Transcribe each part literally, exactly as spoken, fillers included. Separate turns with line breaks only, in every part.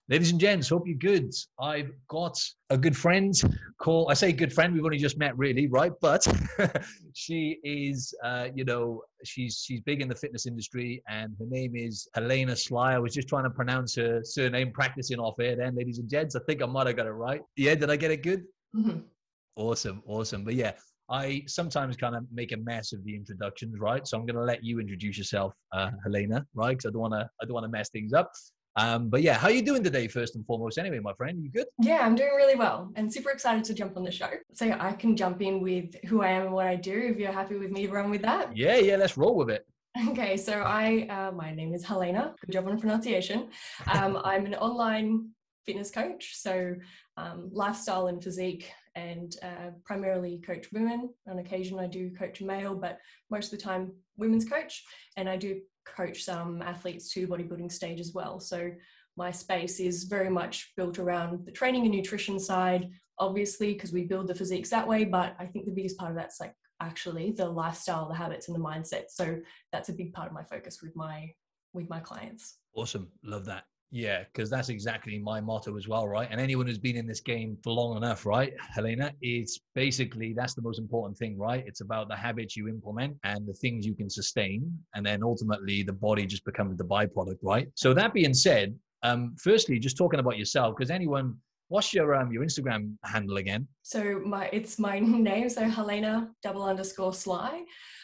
Ladies and gents, hope you're good. I've got a good friend called, I say good friend, we've only just met really, right? But she is, uh, you know, she's she's big in the fitness industry and her name is Helena Sly. I was just trying to pronounce her surname, practicing off air then, ladies and gents. I think I might have got it right. Yeah, did I get it good?
Mm-hmm.
Awesome, awesome. But yeah, I sometimes kind of make a mess of the introductions, right? So I'm going to let you introduce yourself, uh, Helena, right? Because I don't want to, I don't want to mess things up. Um, but yeah, how are you doing today, first and foremost? Anyway, my friend, you good?
Yeah, I'm doing really well and super excited to jump on the show. So I can jump in with who I am and what I do if you're happy with me to run with that.
Yeah, yeah, let's roll with it.
Okay, so I, uh, my name is Helena. Good job on pronunciation. Um, I'm an online fitness coach, so um, lifestyle and physique, and uh, primarily coach women. On occasion, I do coach male, but most of the time, women's coach, and I do coach some athletes to bodybuilding stage as well. So my space is very much built around the training and nutrition side, obviously, because we build the physiques that way. But I think the biggest part of that's like actually the lifestyle, the habits, and the mindset. So that's a big part of my focus with my with my clients.
Awesome, love that. Yeah, because that's exactly my motto as well, right? And anyone who's been in this game for long enough, right, Helena, it's basically, that's the most important thing, right? It's about the habits you implement and the things you can sustain. And then ultimately the body just becomes the byproduct, right? So that being said, um, firstly, just talking about yourself, because anyone, what's your um, your Instagram handle again?
So my it's my name, so Helena double underscore Sly.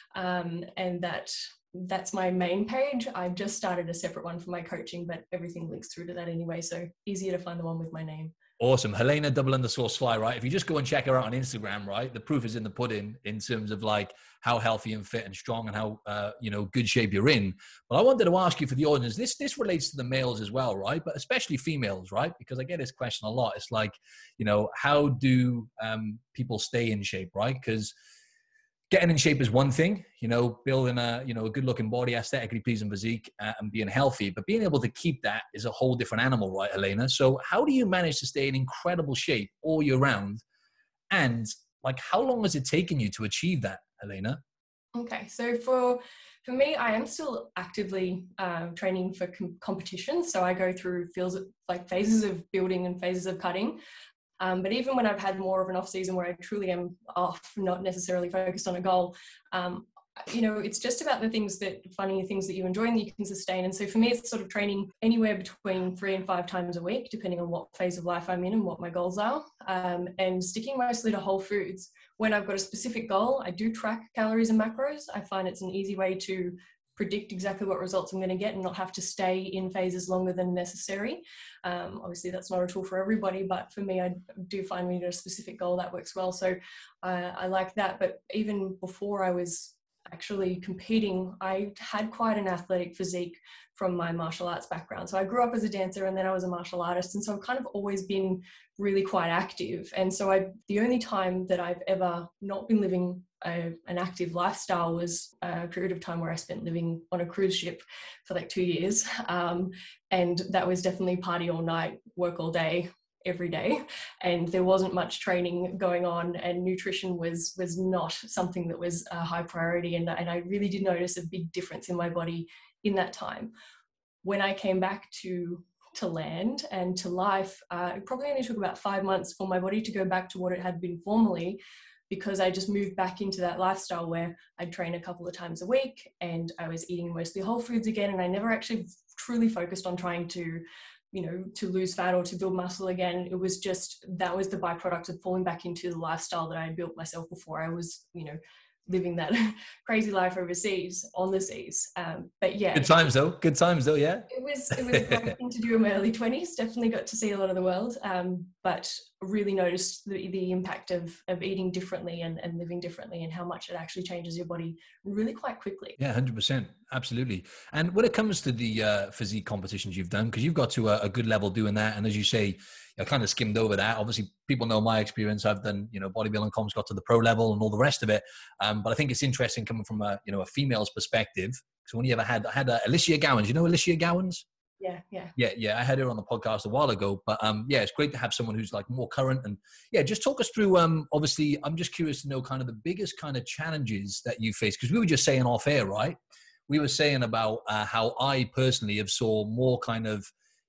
Um, and that that's my main page. I've just started a separate one for my coaching, but everything links through to that anyway. So easier to find the one with my name.
Awesome. Helena double underscore Sly, right? If you just go and check her out on Instagram, right? The proof is in the pudding in terms of like how healthy and fit and strong and how, uh, you know, good shape you're in. But I wanted to ask you for the audience, this, this relates to the males as well, right? But especially females, right? Because I get this question a lot. It's like, you know, how do um, people stay in shape, right? Because getting in shape is one thing, you know, building a, you know, a good looking body, aesthetically pleasing physique uh, and being healthy, but being able to keep that is a whole different animal, right, Helena? So how do you manage to stay in incredible shape all year round? And like, how long has it taken you to achieve that, Helena?
Okay. So for, for me, I am still actively uh, training for com- competition. So I go through feels like phases of building and phases of cutting. Um, but even when I've had more of an off season where I truly am off, not necessarily focused on a goal, um, you know, it's just about the things that, funny things that you enjoy and that you can sustain. And so for me, it's sort of training anywhere between three and five times a week, depending on what phase of life I'm in and what my goals are, um, and sticking mostly to whole foods. When I've got a specific goal, I do track calories and macros. I find it's an easy way to predict exactly what results I'm going to get and not have to stay in phases longer than necessary. Um, obviously, that's not a tool for everybody, but for me, I do find when you get a specific goal that works well. So uh, I like that. But even before I was actually competing, I had quite an athletic physique from my martial arts background. So I grew up as a dancer and then I was a martial artist. And so I've kind of always been really quite active. And so I, the only time that I've ever not been living a, an active lifestyle was a period of time where I spent living on a cruise ship for like two years. Um, and that was definitely party all night, work all day, every day, and there wasn't much training going on, and nutrition was was not something that was a high priority, and, and I really did notice a big difference in my body in that time. When I came back to to land and to life, uh, it probably only took about five months for my body to go back to what it had been formerly, because I just moved back into that lifestyle where I'd train a couple of times a week and I was eating mostly whole foods again, and I never actually truly focused on trying to you know, to lose fat or to build muscle again. It was just, that was the byproduct of falling back into the lifestyle that I had built myself before I was, you know, living that crazy life overseas, on the seas. Um, but yeah.
Good times though. Good times though, yeah.
It was, it was a great thing to do in my early twenties. Definitely got to see a lot of the world, um, but really noticed the, the impact of, of eating differently and, and living differently and how much it actually changes your body really quite quickly.
Yeah, one hundred percent. Absolutely. And when it comes to the uh, physique competitions you've done, because you've got to a, a good level doing that. And as you say, I kind of skimmed over that. Obviously, people know my experience. I've done, you know, bodybuilding comps, got to the pro level and all the rest of it. Um, but I think it's interesting coming from a, you know, a female's perspective. So when you ever had, I had uh, Alicia Gowans, you know Alicia Gowans?
Yeah, yeah.
Yeah, yeah. I had her on the podcast a while ago, but um, yeah, it's great to have someone who's like more current. And yeah, just talk us through, um, obviously, I'm just curious to know kind of the biggest kind of challenges that you face, because we were just saying off air, right? We were saying about uh, how I personally have saw more kind of,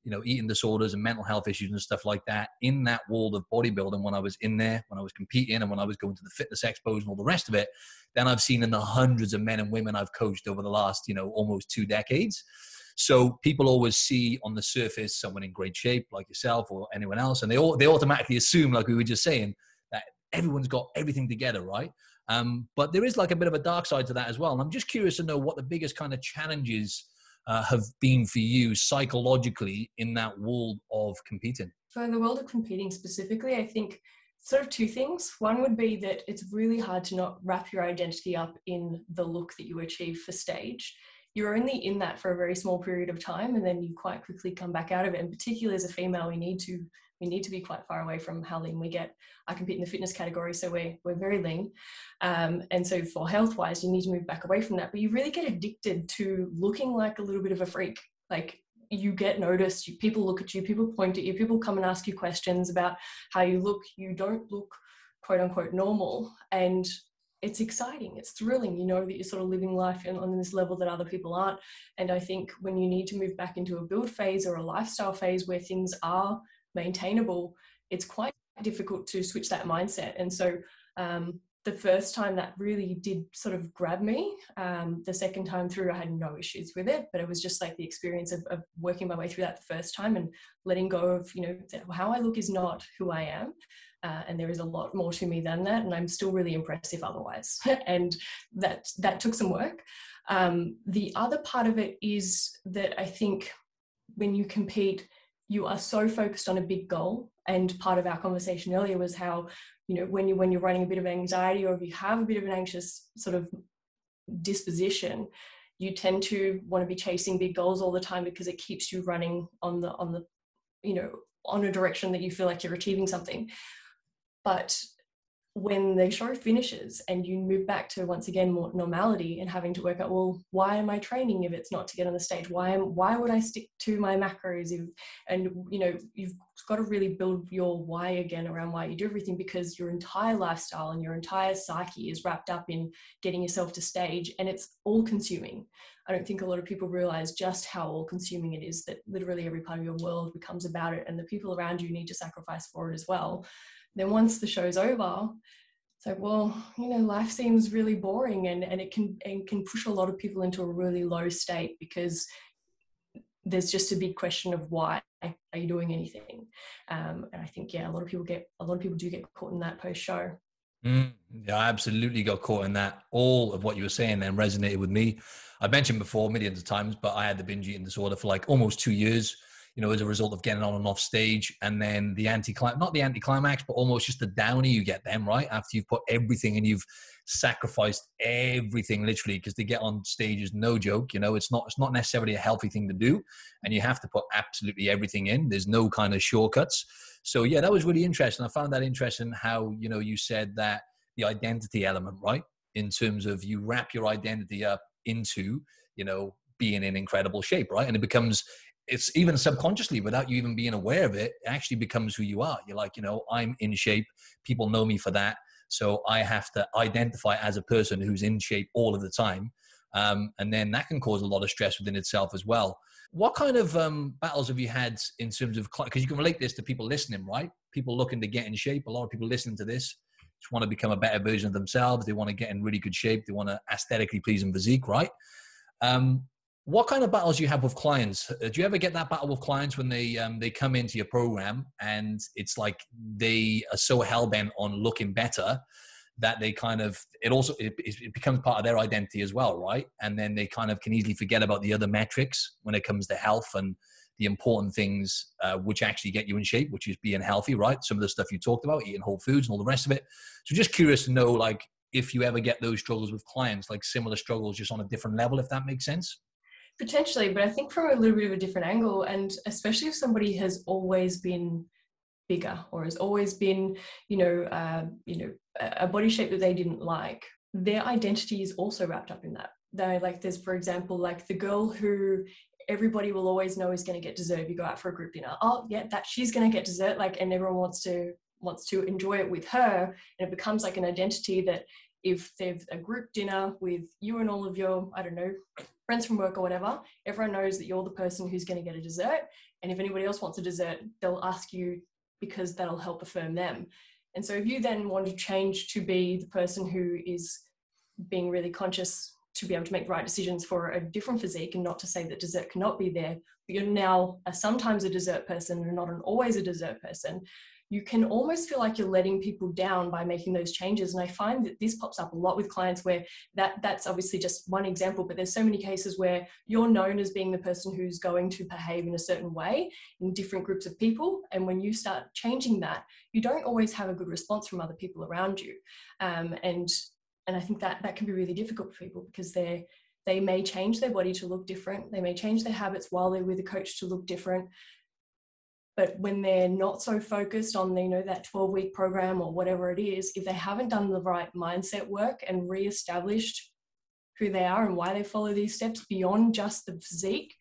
you know, eating disorders and mental health issues and stuff like that in that world of bodybuilding when I was in there, when I was competing and when I was going to the fitness expos and all the rest of it, than I've seen in the hundreds of men and women I've coached over the last, you know, almost two decades. So people always see on the surface someone in great shape like yourself or anyone else, and they all, they automatically assume, like we were just saying, that everyone's got everything together, right? Um, but there is like a bit of a dark side to that as well. And I'm just curious to know what the biggest kind of challenges uh, have been for you psychologically in that world of competing.
For the world of competing specifically, I think sort of two things. One would be that it's really hard to not wrap your identity up in the look that you achieve for stage. You're only in that for a very small period of time, and then you quite quickly come back out of it. And particularly as a female, we need to we need to be quite far away from how lean we get. I compete in the fitness category, so we're we're very lean, um, and so for health wise, you need to move back away from that. But you really get addicted to looking like a little bit of a freak. Like you get noticed. You, people look at you. People point at you. People come and ask you questions about how you look. You don't look quote unquote normal, and it's exciting, it's thrilling, you know that you're sort of living life on this level that other people aren't. And I think when you need to move back into a build phase or a lifestyle phase where things are maintainable, it's quite difficult to switch that mindset. And so um, the first time that really did sort of grab me, um, the second time through I had no issues with it, but it was just like the experience of, of working my way through that the first time and letting go of, you know, how I look is not who I am. Uh, and there is a lot more to me than that, and I'm still really impressive otherwise. And that that took some work. Um, the other part of it is that I think when you compete, you are so focused on a big goal. And part of our conversation earlier was how, you know, when you when you're running a bit of anxiety, or if you have a bit of an anxious sort of disposition, you tend to want to be chasing big goals all the time because it keeps you running on the on the you know on a direction that you feel like you're achieving something. But when the show finishes and you move back to, once again, more normality and having to work out, well, why am I training if it's not to get on the stage? Why am, why would I stick to my macros? If, and, you know, you've got to really build your why again around why you do everything, because your entire lifestyle and your entire psyche is wrapped up in getting yourself to stage, and it's all consuming. I don't think a lot of people realize just how all consuming it is, that literally every part of your world becomes about it, and the people around you need to sacrifice for it as well. Then once the show's over, it's like, well, you know, life seems really boring, and, and it can and can push a lot of people into a really low state, because there's just a big question of why are you doing anything? Um, and I think, yeah, a lot of people get, a lot of people do get caught in that post-show.
Mm, yeah, I absolutely got caught in that. All of what you were saying then resonated with me. I mentioned before millions of times, but I had the binge eating disorder for like almost two years. You know, as a result of getting on and off stage, and then the anti not the anticlimax, but almost just the downer you get then, right? After you've put everything and you've sacrificed everything, literally, because to get on stage is no joke. You know, it's not, it's not necessarily a healthy thing to do, and you have to put absolutely everything in. There's no kind of shortcuts. So yeah, that was really interesting. I found that interesting how, you know, you said that the identity element, right? In terms of you wrap your identity up into, you know, being in incredible shape, right? And it becomes, it's even subconsciously, without you even being aware of it, it actually becomes who you are. You're like, you know, I'm in shape. People know me for that. So I have to identify as a person who's in shape all of the time. Um, and then that can cause a lot of stress within itself as well. What kind of um, battles have you had in terms of, because you can relate this to people listening, right? People looking to get in shape. A lot of people listening to this just want to become a better version of themselves. They want to get in really good shape. They want to aesthetically pleasing physique, right? Um, What kind of battles do you have with clients? Do you ever get that battle with clients when they um, they come into your program and it's like they are so hell-bent on looking better that they kind of, it also, it, it becomes part of their identity as well, right? And then they kind of can easily forget about the other metrics when it comes to health and the important things uh, which actually get you in shape, which is being healthy, right? Some of the stuff you talked about, eating whole foods and all the rest of it. So just curious to know, like, if you ever get those struggles with clients, like similar struggles, just on a different level, if that makes sense.
Potentially, but I think from a little bit of a different angle, and especially if somebody has always been bigger or has always been, you know, uh, you know, a body shape that they didn't like, their identity is also wrapped up in that. They like, there's, for example, like the girl who everybody will always know is going to get dessert if you go out for a group dinner. Oh, yeah, that she's going to get dessert, like, and everyone wants to wants to enjoy it with her, and it becomes like an identity that if there's a group dinner with you and all of your, I don't know, friends from work or whatever, everyone knows that you're the person who's going to get a dessert. And if anybody else wants a dessert, they'll ask you because that'll help affirm them. And so if you then want to change to be the person who is being really conscious to be able to make the right decisions for a different physique, and not to say that dessert cannot be there, but you're now a, sometimes a dessert person and not an always a dessert person, you can almost feel like you're letting people down by making those changes. And I find that this pops up a lot with clients where that that's obviously just one example, but there's so many cases where you're known as being the person who's going to behave in a certain way in different groups of people. And when you start changing that, you don't always have a good response from other people around you. Um, and And I think that that can be really difficult for people because they they may change their body to look different. They may change their habits while they're with a coach to look different. But when they're not so focused on, you know, that twelve week program or whatever it is, if they haven't done the right mindset work and reestablished who they are and why they follow these steps beyond just the physique,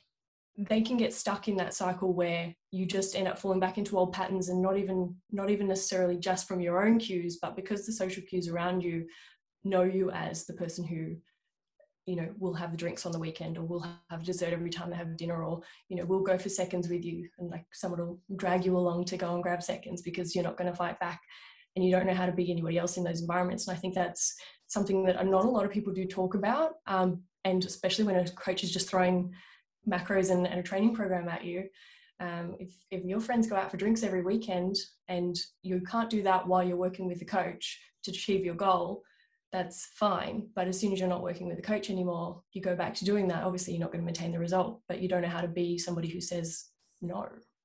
they can get stuck in that cycle where you just end up falling back into old patterns, and not even not even necessarily just from your own cues, but because the social cues around you know you as the person who, you know, will have the drinks on the weekend, or will have dessert every time they have dinner, or, you know, will go for seconds with you, and like someone will drag you along to go and grab seconds because you're not going to fight back and you don't know how to be anybody else in those environments. And I think that's something that not a lot of people do talk about, um, and especially when a coach is just throwing macros and, and a training program at you. Um, if, if your friends go out for drinks every weekend and you can't do that while you're working with the coach to achieve your goal, that's fine. But as soon as you're not working with the coach anymore, you go back to doing that. Obviously, you're not going to maintain the result, but you don't know how to be somebody who says no.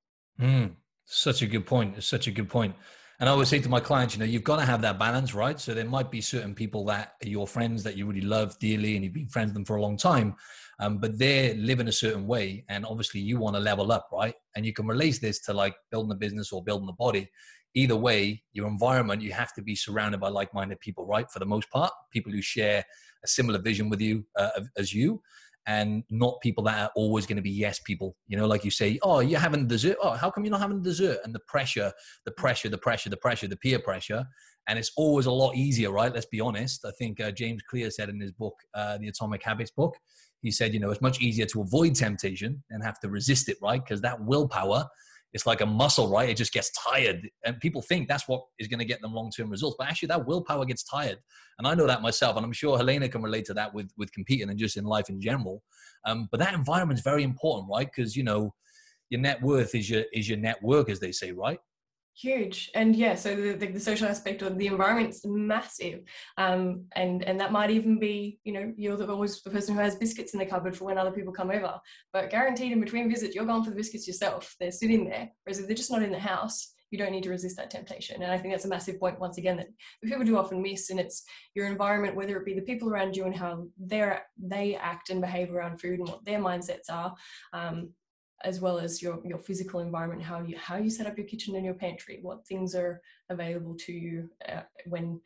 Mm, such a good point. It's such a good point. And I always say to my clients, you know, you've got to have that balance, right? So there might be certain people that are your friends that you really love dearly and you've been friends with them for a long time, um, but they're living a certain way. And obviously you want to level up, right? And you can relate this to like building a business or building a body. Either way, your environment, you have to be surrounded by like-minded people, right? For the most part, people who share a similar vision with you uh, as you, and not people that are always going to be yes people. You know, like you say, oh, you're having dessert. Oh, how come you're not having dessert? And the pressure, the pressure, the pressure, the pressure, the peer pressure. And it's always a lot easier, right? Let's be honest. I think uh, James Clear said in his book, uh, the Atomic Habits book, he said, you know, it's much easier to avoid temptation than have to resist it, right? Because that willpower, it's like a muscle, right? It just gets tired. And people think that's what is going to get them long-term results. But actually that willpower gets tired. And I know that myself. And I'm sure Helena can relate to that with, with competing and just in life in general. Um, but that environment is very important, right? Because, you know, your net worth is your, is your net work, as they say, right?
Huge. And yeah, so the, the, the social aspect of the environment's massive. Um, and, and that might even be, you know, you're the, always the person who has biscuits in the cupboard for when other people come over, but guaranteed in between visits, you're going for the biscuits yourself. They're sitting there. Whereas if they're just not in the house, you don't need to resist that temptation. And I think that's a massive point, once again, that people do often miss. And it's your environment, whether it be the people around you and how they're, they act and behave around food and what their mindsets are. Um, as well as your, your physical environment, how you, how you set up your kitchen and your pantry, what things are available to you uh, when,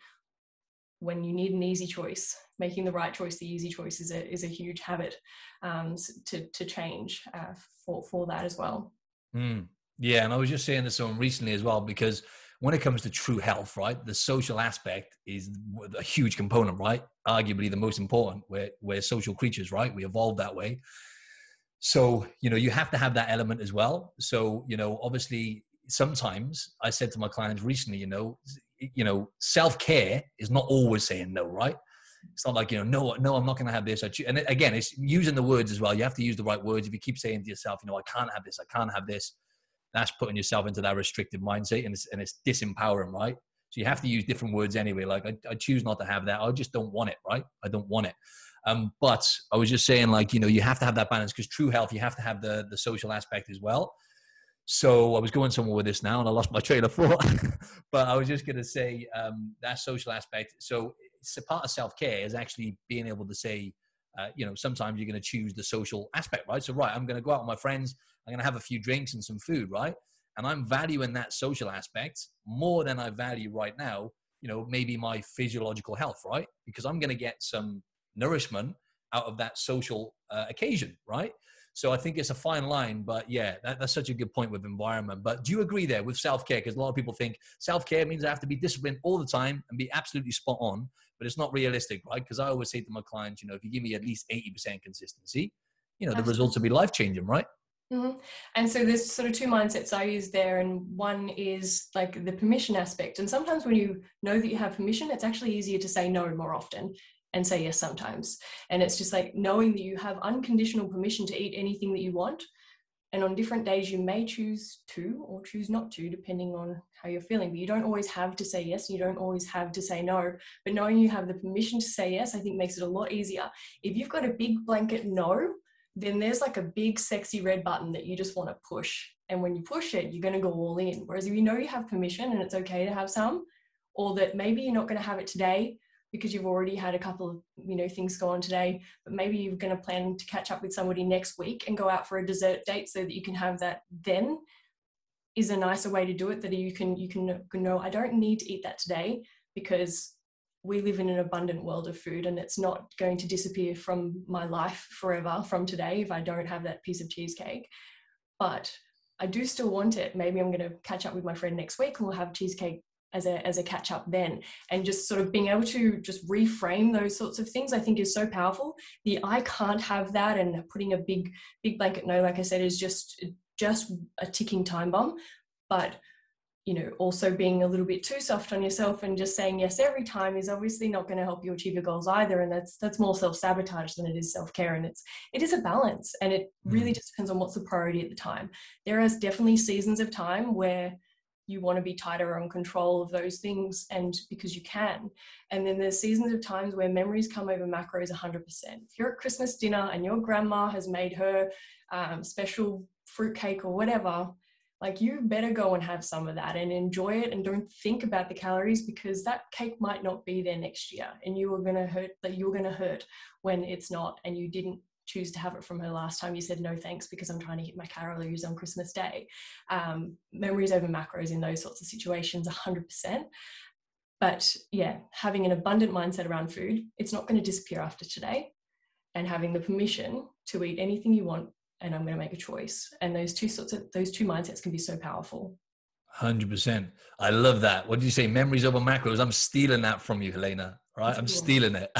when you need an easy choice. Making the right choice, the easy choice is a, is a huge habit um, to, to change uh, for, for that as well.
Mm. Yeah. And I was just saying this to someone recently as well, because when it comes to true health, right, the social aspect is a huge component, right? Arguably the most important. We're, we're social creatures, right? We evolved that way. So, you know, you have to have that element as well. So, you know, obviously sometimes I said to my clients recently, you know, you know, self-care is not always saying no, right? It's not like, you know, no, no, I'm not going to have this. And again, it's using the words as well. You have to use the right words. If you keep saying to yourself, you know, I can't have this, I can't have this, that's putting yourself into that restrictive mindset, and it's, and it's disempowering, right? So you have to use different words anyway. Like I, I choose not to have that. I just don't want it, right? I don't want it. Um, but I was just saying, like, you know, you have to have that balance, because true health, you have to have the, the social aspect as well. So I was going somewhere with this now and I lost my train of thought, but I was just going to say um, that social aspect. So it's a part of self-care is actually being able to say, uh, you know, sometimes you're going to choose the social aspect, right? So, right, I'm going to go out with my friends. I'm going to have a few drinks and some food, right? And I'm valuing that social aspect more than I value right now, you know, maybe my physiological health, right? Because I'm going to get some nourishment out of that social uh, occasion, right? So I think it's a fine line, but yeah, that, that's such a good point with environment. But do you agree there with self-care? Because a lot of people think self-care means I have to be disciplined all the time and be absolutely spot on, but it's not realistic, right? Because I always say to my clients, you know, if you give me at least eighty percent consistency, you know, the
Absolutely.
results will be life-changing, right?
Mm-hmm. And so there's sort of two mindsets I use there, and one is like the permission aspect. And sometimes when you know that you have permission, it's actually easier to say no more often and say yes sometimes. And it's just like knowing that you have unconditional permission to eat anything that you want. And on different days, you may choose to or choose not to, depending on how you're feeling. But you don't always have to say yes. You don't always have to say no. But knowing you have the permission to say yes, I think makes it a lot easier. If you've got a big blanket no, then there's like a big sexy red button that you just want to push. And when you push it, you're going to go all in. Whereas if you know you have permission and it's okay to have some, or that maybe you're not going to have it today because you've already had a couple of, you know, things go on today, but maybe you're going to plan to catch up with somebody next week and go out for a dessert date so that you can have that then, is a nicer way to do it, that you can, you can know, I don't need to eat that today because we live in an abundant world of food and it's not going to disappear from my life forever from today if I don't have that piece of cheesecake. But I do still want it. Maybe I'm going to catch up with my friend next week and we'll have cheesecake as a as a catch up then. And just sort of being able to just reframe those sorts of things, I think is so powerful. The I can't have that and putting a big big blanket no, like I said, is just just a ticking time bomb. But you know, also being a little bit too soft on yourself and just saying yes every time is obviously not going to help you achieve your goals either. And that's that's more self-sabotage than it is self-care. And it's it is a balance, and it really just depends on what's the priority at the time. There is definitely seasons of time where you want to be tighter on control of those things, and because you can. And then there's seasons of times where memories come over macros one hundred percent. If you're at Christmas dinner and your grandma has made her um, special fruitcake or whatever, like you better go and have some of that and enjoy it, and don't think about the calories, because that cake might not be there next year and you are going to hurt, that you're going to hurt when it's not, and you didn't choose to have it from her last time you said no thanks because I'm trying to hit my calories on Christmas Day. Um, memories over macros in those sorts of situations, one hundred percent. But yeah, having an abundant mindset around food, it's not going to disappear after today, and having the permission to eat anything you want, and I'm going to make a choice. And those two sorts of, those two mindsets can be so powerful.
one hundred percent. I love that. What did you say? Memories over macros. I'm stealing that from you, Helena, right? I'm stealing it.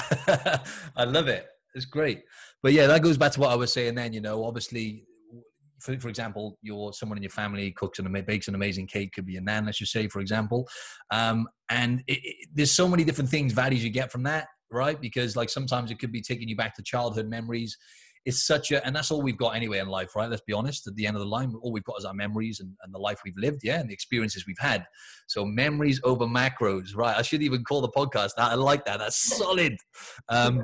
I love it. It's great. But yeah, that goes back to what I was saying then, you know, obviously, for, for example, you're someone in your family cooks and bakes an amazing cake, could be a nan, let's just say, for example. Um, and it, it, there's so many different things, values you get from that, right? Because like sometimes it could be taking you back to childhood memories. It's such a, and that's all we've got anyway in life, right? Let's be honest. At the end of the line, all we've got is our memories and, and the life we've lived, yeah, and the experiences we've had. So memories over macros, right? I should even call the podcast that. I like that. That's solid. Um,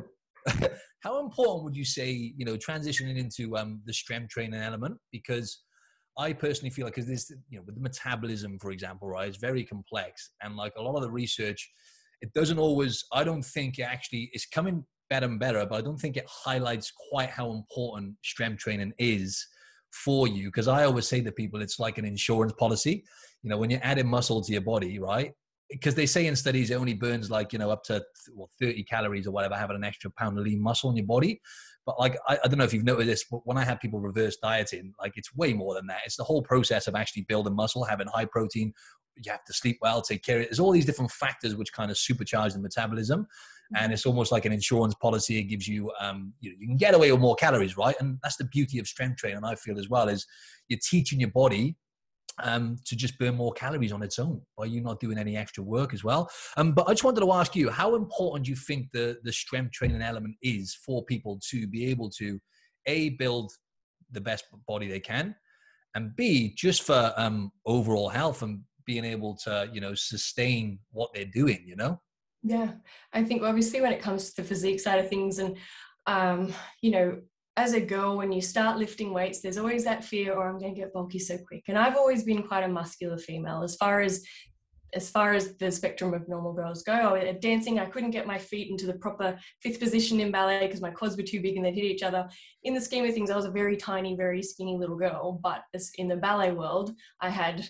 how important would you say, you know, transitioning into um, the strength training element? Because I personally feel like, because this, you know, with the metabolism, for example, right, it's very complex, and like a lot of the research, it doesn't always. I don't think it actually is coming better and better, but I don't think it highlights quite how important strength training is for you. Because I always say to people, it's like an insurance policy. You know, when you're adding muscle to your body, right? Because they say in studies it only burns like, you know, up to well, thirty calories or whatever, having an extra pound of lean muscle in your body. But like, I, I don't know if you've noticed this, but when I have people reverse dieting, like it's way more than that. It's the whole process of actually building muscle, having high protein. You have to sleep well, take care of it. There's all these different factors which kind of supercharge the metabolism. And it's almost like an insurance policy. It gives you, um, you know, you can get away with more calories, right? And that's the beauty of strength training, I feel, as well, is you're teaching your body um, to just burn more calories on its own by you not doing any extra work as well. Um, but I just wanted to ask you, how important do you think the, the strength training element is for people to be able to, A, build the best body they can, and B, just for um, overall health and being able to, you know, sustain what they're doing, you know?
Yeah, I think obviously when it comes to the physique side of things, and, um, you know, as a girl, when you start lifting weights, there's always that fear, or I'm going to get bulky so quick. And I've always been quite a muscular female as far as as far as the spectrum of normal girls go. At dancing, I couldn't get my feet into the proper fifth position in ballet because my quads were too big and they'd hit each other. In the scheme of things, I was a very tiny, very skinny little girl. But in the ballet world, I had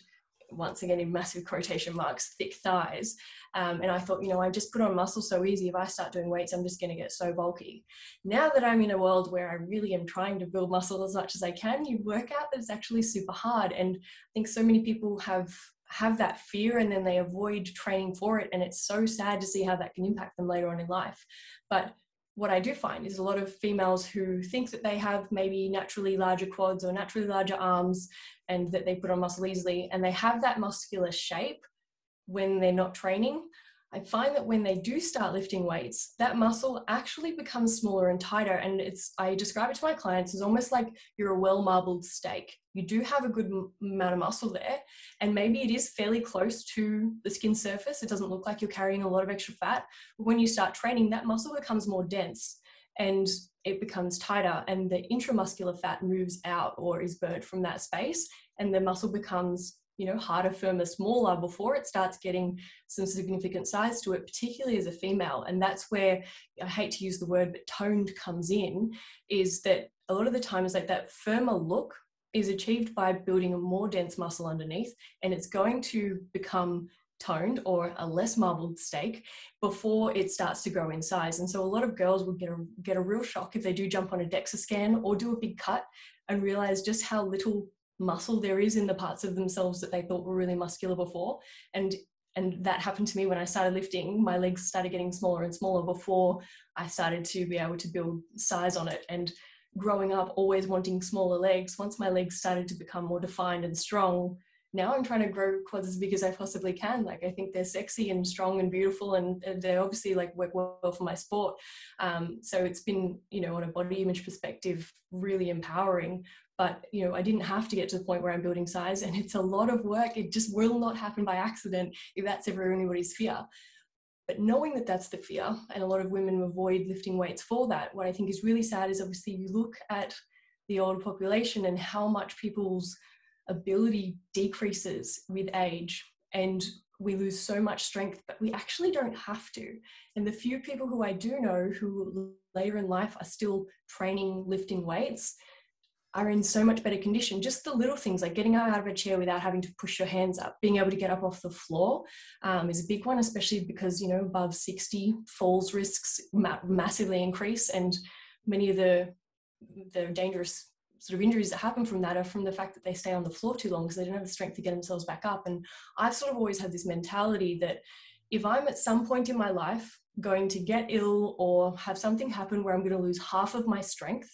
once again in massive quotation marks, thick thighs. Um, and I thought, you know, I just put on muscle so easy. If I start doing weights, I'm just going to get so bulky. Now that I'm in a world where I really am trying to build muscle as much as I can, you work out that it's actually super hard. And I think so many people have have that fear and then they avoid training for it. And it's so sad to see how that can impact them later on in life. But what I do find is a lot of females who think that they have maybe naturally larger quads or naturally larger arms and that they put on muscle easily, and they have that muscular shape when they're not training. I find that when they do start lifting weights, that muscle actually becomes smaller and tighter. And it's, I describe it to my clients as almost like you're a well-marbled steak. You do have a good m- amount of muscle there, and maybe it is fairly close to the skin surface. It doesn't look like you're carrying a lot of extra fat. But when you start training, that muscle becomes more dense and it becomes tighter, and the intramuscular fat moves out or is burnt from that space, and the muscle becomes, you know, harder, firmer, smaller before it starts getting some significant size to it, particularly as a female. And that's where, I hate to use the word, but toned comes in, is that a lot of the time is like that firmer look is achieved by building a more dense muscle underneath, and it's going to become toned or a less marbled steak before it starts to grow in size. And so a lot of girls will get a, get a real shock if they do jump on a DEXA scan or do a big cut and realize just how little muscle there is in the parts of themselves that they thought were really muscular before. And and that happened to me when I started lifting. My legs started getting smaller and smaller before I started to be able to build size on it. And growing up always wanting smaller legs, once my legs started to become more defined and strong, now I'm trying to grow quads as big as I possibly can. Like, I think they're sexy and strong and beautiful, and they obviously like work well for my sport. Um, so it's been, you know, on a body image perspective, really empowering. But, you know, I didn't have to get to the point where I'm building size, and it's a lot of work. It just will not happen by accident if that's ever anybody's fear. But knowing that that's the fear, and a lot of women avoid lifting weights for that, what I think is really sad is obviously you look at the older population and how much people's ability decreases with age, and we lose so much strength, but we actually don't have to. And the few people who I do know who later in life are still training, lifting weights, are in so much better condition. Just the little things like getting out of a chair without having to push your hands up, being able to get up off the floor um, is a big one, especially because, you know, above sixty, falls risks ma- massively increase. And many of the, the dangerous sort of injuries that happen from that are from the fact that they stay on the floor too long because they don't have the strength to get themselves back up. And I've sort of always had this mentality that if I'm at some point in my life going to get ill or have something happen where I'm going to lose half of my strength,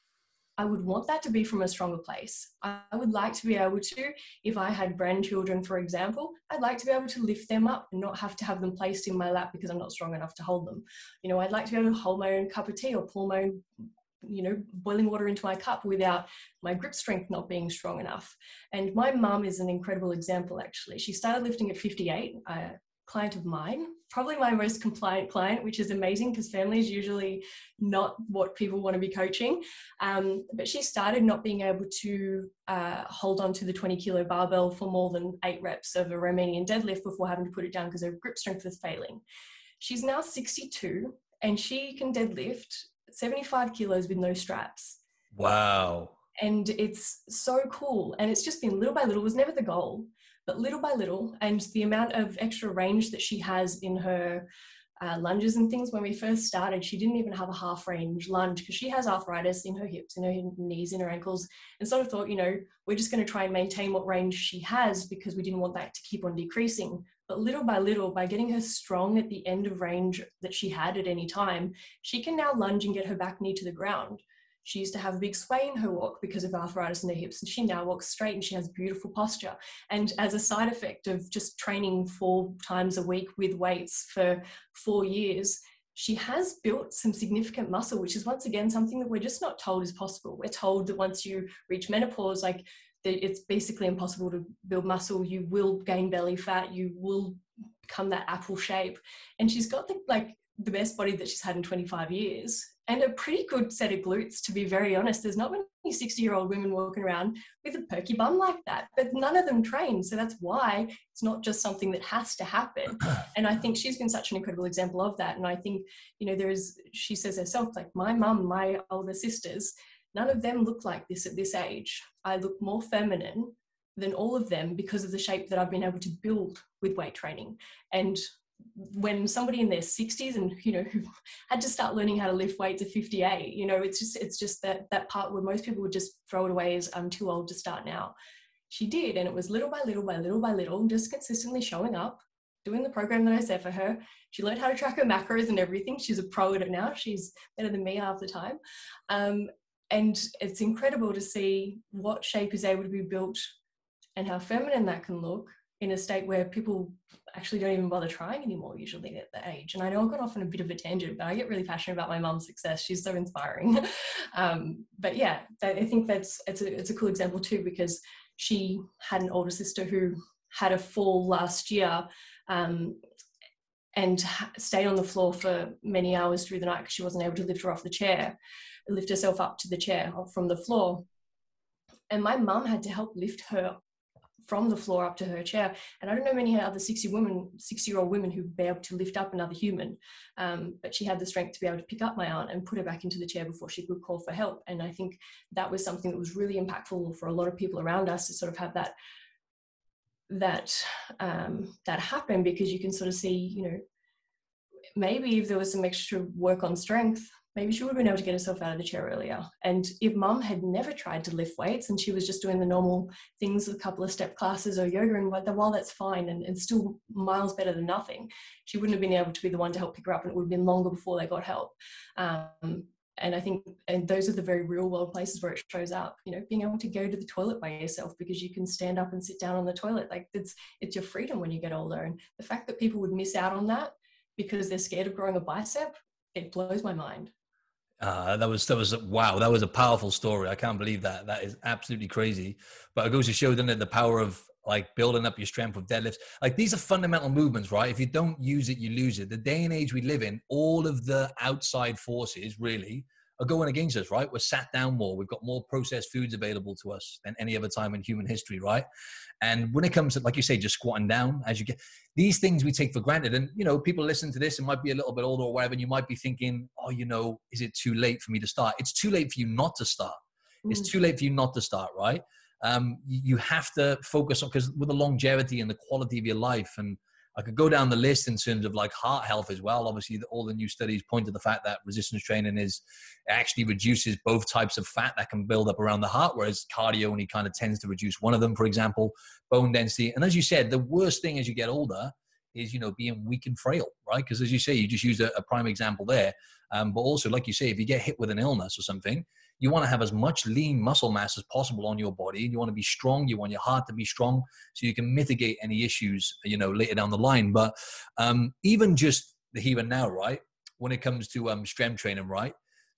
I would want that to be from a stronger place. I would like to be able to, if I had grandchildren, for example, I'd like to be able to lift them up and not have to have them placed in my lap because I'm not strong enough to hold them. You know, I'd like to be able to hold my own cup of tea or pour my own, you know, boiling water into my cup without my grip strength not being strong enough. And my mum is an incredible example, actually. She started lifting at fifty-eight, a client of mine, probably my most compliant client, which is amazing because family is usually not what people want to be coaching. Um, but she started not being able to uh, hold on to the twenty kilo barbell for more than eight reps of a Romanian deadlift before having to put it down because her grip strength was failing. She's now sixty-two and she can deadlift seventy-five kilos with no straps.
Wow.
And it's so cool. And it's just been little by little. It was never the goal, but little by little. And the amount of extra range that she has in her uh, lunges and things. When we first started, she didn't even have a half range lunge because she has arthritis in her hips, in her knees, in her ankles, and sort of thought, you know, we're just going to try and maintain what range she has because we didn't want that to keep on decreasing. But little by little, by getting her strong at the end of range that she had at any time, she can now lunge and get her back knee to the ground. She used to have a big sway in her walk because of arthritis in her hips, and she now walks straight and she has beautiful posture. And as a side effect of just training four times a week with weights for four years, she has built some significant muscle, which is once again something that we're just not told is possible. We're told that once you reach menopause, like it's basically impossible to build muscle. You will gain belly fat. You will become that apple shape. And she's got the, like the best body that she's had in twenty-five years. And a pretty good set of glutes, to be very honest. There's not many sixty-year-old women walking around with a perky bum like that, but none of them train. So that's why it's not just something that has to happen. And I think she's been such an incredible example of that. And I think, you know, there is, she says herself, like my mum, my older sisters, none of them look like this at this age. I look more feminine than all of them because of the shape that I've been able to build with weight training. And when somebody in their sixties and, you know, who had to start learning how to lift weights at fifty-eight, you know, it's just, it's just that, that part where most people would just throw it away as I'm too old to start now. She did. And it was little by little by little by little, just consistently showing up, doing the program that I set for her. She learned how to track her macros and everything. She's a pro at it now. She's better than me half the time. Um, and it's incredible to see what shape is able to be built and how feminine that can look in a state where people actually don't even bother trying anymore, usually at that age. And I know I've gone off on a bit of a tangent, but I get really passionate about my mum's success. She's so inspiring. um, but yeah, I think that's, it's a, it's a cool example too, because she had an older sister who had a fall last year um, and ha- stayed on the floor for many hours through the night because she wasn't able to lift her off the chair, lift herself up to the chair from the floor. And my mum had to help lift her from the floor up to her chair. And I don't know many other sixty women, sixty year old women who'd be able to lift up another human. Um, but she had the strength to be able to pick up my aunt and put her back into the chair before she could call for help. And I think that was something that was really impactful for a lot of people around us to sort of have that, that, um, that happen, because you can sort of see, you know, maybe if there was some extra work on strength, maybe she would have been able to get herself out of the chair earlier. And if mum had never tried to lift weights and she was just doing the normal things, a couple of step classes or yoga, and while that's fine and, and still miles better than nothing, she wouldn't have been able to be the one to help pick her up, and it would have been longer before they got help. Um, and I think, and those are the very real world places where it shows up, you know, being able to go to the toilet by yourself because you can stand up and sit down on the toilet. Like it's, it's your freedom when you get older. And the fact that people would miss out on that because they're scared of growing a bicep, it blows my mind.
Uh, that was, that was, wow. That was a powerful story. I can't believe that. That is absolutely crazy. But it goes to show, doesn't it, the power of like building up your strength with deadlifts. Like these are fundamental movements, right? If you don't use it, you lose it. The day and age we live in, all of the outside forces really are going against us, right? We're sat down more. We've got more processed foods available to us than any other time in human history, right? And when it comes to, like you say, just squatting down as you get, these things we take for granted. And, you know, people listen to this and might be a little bit older or whatever, and you might be thinking, oh, you know, is it too late for me to start? It's too late for you not to start. Mm. It's too late for you not to start, right? Um, you have to focus on, because with the longevity and the quality of your life, and I could go down the list in terms of like heart health as well. Obviously, all the new studies point to the fact that resistance training is actually reduces both types of fat that can build up around the heart, whereas cardio only kind of tends to reduce one of them, for example, bone density. And as you said, the worst thing as you get older is, you know, being weak and frail, right? Because as you say, you just used a, a prime example there. Um, but also, like you say, if you get hit with an illness or something, you want to have as much lean muscle mass as possible on your body. You want to be strong. You want your heart to be strong so you can mitigate any issues, you know, later down the line. But um, even just the here and now, right? When it comes to um, strength training, right?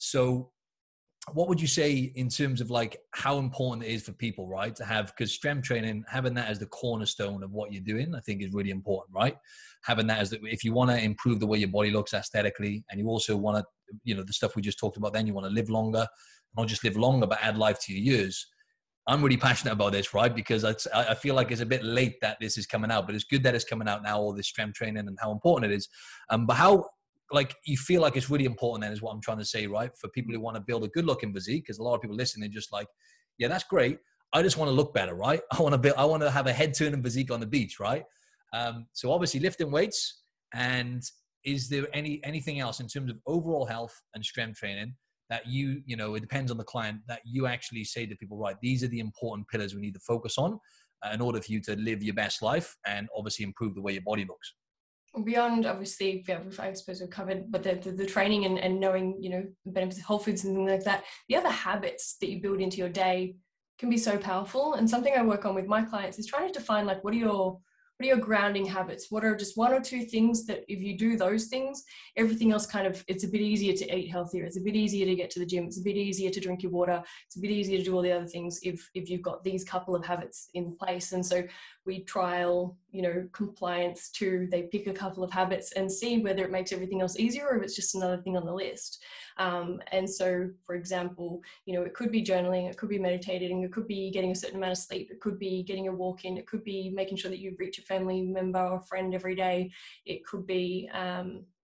So what would you say in terms of like how important it is for people, right? To have, because strength training, having that as the cornerstone of what you're doing, I think is really important, right? Having that as the, if you want to improve the way your body looks aesthetically, and you also want to, you know, the stuff we just talked about, then you want to live longer, not just live longer, but add life to your years. I'm really passionate about this, right? Because I, I feel like it's a bit late that this is coming out, but it's good that it's coming out now, all this strength training and how important it is. Um, but how, like, you feel like it's really important then is what I'm trying to say, right? For people who want to build a good looking physique, because a lot of people listening just like, yeah, that's great. I just want to look better, right? I want to build, I want to have a head turning physique on the beach, right? Um, so obviously lifting weights, and is there any, anything else in terms of overall health and strength training that you, you know, it depends on the client, that you actually say to people, right, these are the important pillars we need to focus on uh, in order for you to live your best life and obviously improve the way your body looks?
Beyond, obviously, yeah, I suppose we've covered, but the, the, the training and, and knowing, you know, benefits of whole foods and things like that, the other habits that you build into your day can be so powerful. And something I work on with my clients is trying to define, like, what are your What are your grounding habits? What are just one or two things that if you do those things, everything else kind of, it's a bit easier to eat healthier. It's a bit easier to get to the gym. It's a bit easier to drink your water. It's a bit easier to do all the other things if, if you've got these couple of habits in place. And so we trial, you know, compliance to, they pick a couple of habits and see whether it makes everything else easier or if it's just another thing on the list. Um, and so, for example, you know, it could be journaling, it could be meditating, it could be getting a certain amount of sleep, it could be getting a walk in, it could be making sure that you reach a family member or friend every day. It could be, um,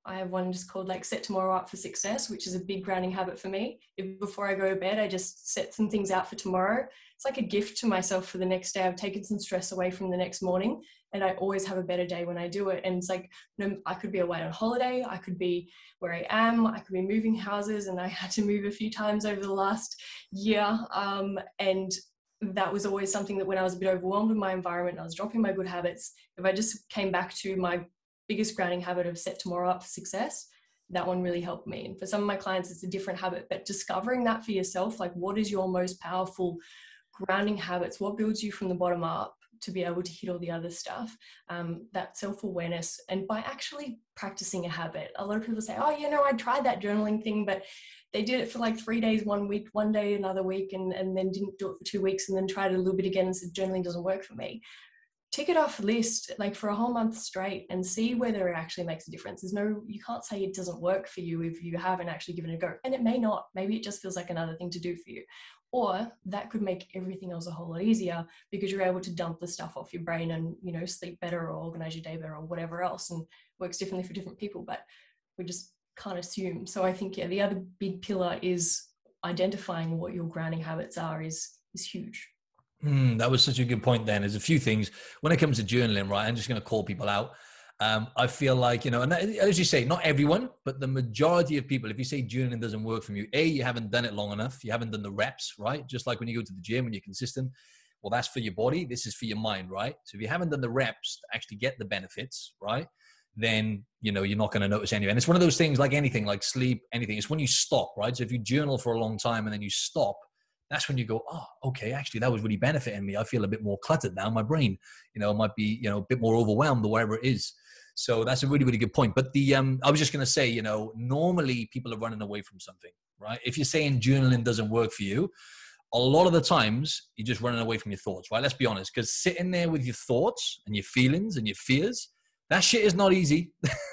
I have one just called like set tomorrow up for success, which is a big grounding habit for me. If before I go to bed, I just set some things out for tomorrow. It's like a gift to myself for the next day. I've taken some stress away from the next morning, and I always have a better day when I do it. And it's like, you know, I could be away on holiday, I could be where I am, I could be moving houses, and I had to move a few times over the last year. Um, and that was always something that when I was a bit overwhelmed with my environment, I was dropping my good habits. If I just came back to my biggest grounding habit of set tomorrow up for success, that one really helped me. And for some of my clients, it's a different habit, but discovering that for yourself, like what is your most powerful grounding habits, what builds you from the bottom up to be able to hit all the other stuff, um, that self-awareness. And by actually practicing a habit, a lot of people say, oh, you know, I tried that journaling thing, but they did it for like three days, one week, one day, another week, and, and then didn't do it for two weeks and then tried it a little bit again and said, journaling doesn't work for me. Tick it off the list like for a whole month straight and see whether it actually makes a difference. There's no, you can't say it doesn't work for you if you haven't actually given it a go. And it may not, maybe it just feels like another thing to do for you. Or that could make everything else a whole lot easier because you're able to dump the stuff off your brain and, you know, sleep better or organize your day better or whatever else, and works differently for different people, but we just can't assume. So I think, yeah, the other big pillar is identifying what your grounding habits are is, is huge.
Mm, that was such a good point then. There's a few things when it comes to journaling, right? I'm just going to call people out. Um, I feel like, you know, and as you say, not everyone, but the majority of people, if you say journaling doesn't work for you, A, you haven't done it long enough. You haven't done the reps, right? Just like when you go to the gym and you're consistent. Well, that's for your body. This is for your mind, right? So if you haven't done the reps to actually get the benefits, right, then, you know, you're not going to notice anything. And it's one of those things like anything, like sleep, anything. It's when you stop, right? So if you journal for a long time and then you stop, that's when you go, oh, okay, actually that was really benefiting me. I feel a bit more cluttered now. My brain, you know, might be, you know, a bit more overwhelmed or whatever it is. So that's a really, really good point. But the, um, I was just going to say, you know, normally people are running away from something, right? If you're saying journaling doesn't work for you, a lot of the times you're just running away from your thoughts, right? Let's be honest, because sitting there with your thoughts and your feelings and your fears, that shit is not easy.